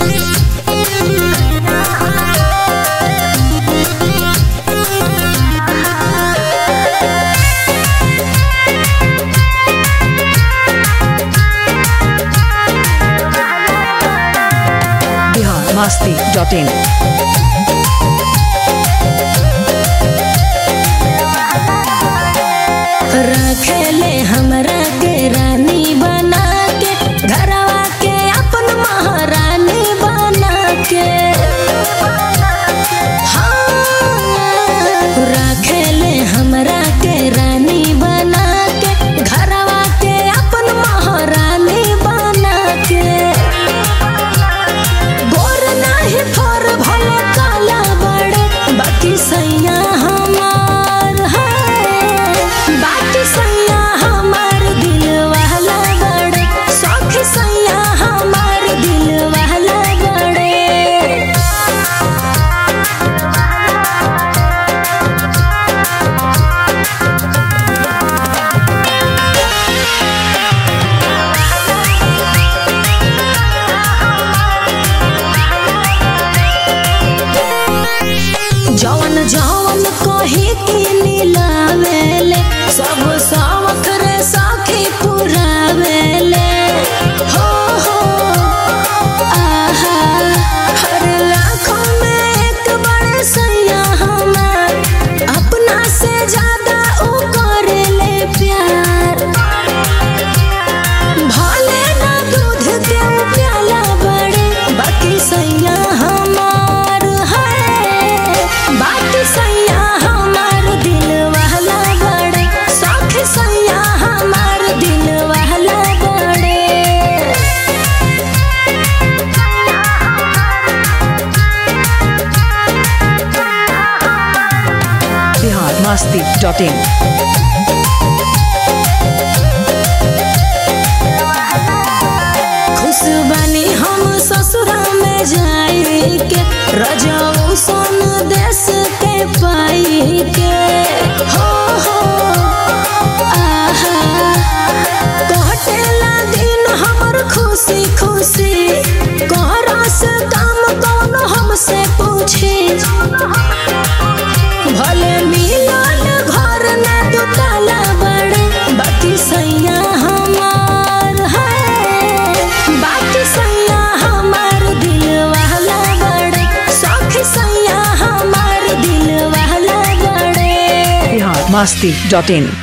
masti.in रखेले हमरा के रानी बना के घरवा के अपन महारानी बना के रखेले हमरा के रानी बना के घरवा के अपन महारानी बना के गोर नाही फर भले काला बड़े बाकी सैया हमार है बाकी सैया हमार दिल वाला बड़े शौक सैया हमार दिल वाला बड़े जवन जवन कही की नीलावेले सब सावक रे साखी पुरावेले हो आहा हर लाखों में एक बड़े सैया हमार अपना से ज्यादा ऊ करेले प्यार भले ना दूध के प्याला बड़े बाकी सैया हमार है बाकी सैया हमार दिल वाला बड़े शौक सैया हमार दिल वाला बड़े बिहार masti.in खुश बानी हम ससुरा में जाई के रजाऊ सन देश के पाई के हो आहा कटेला दिन हमर खुशी खुशी करस काम कौन हमसे पूछी भले मिलल घर ना दुताला बड़े बाकी सैया हमार है बाकी सैया हमार दिल वाला बड़े शौक सैया हमार दिल वाला बड़े बिहार masti.in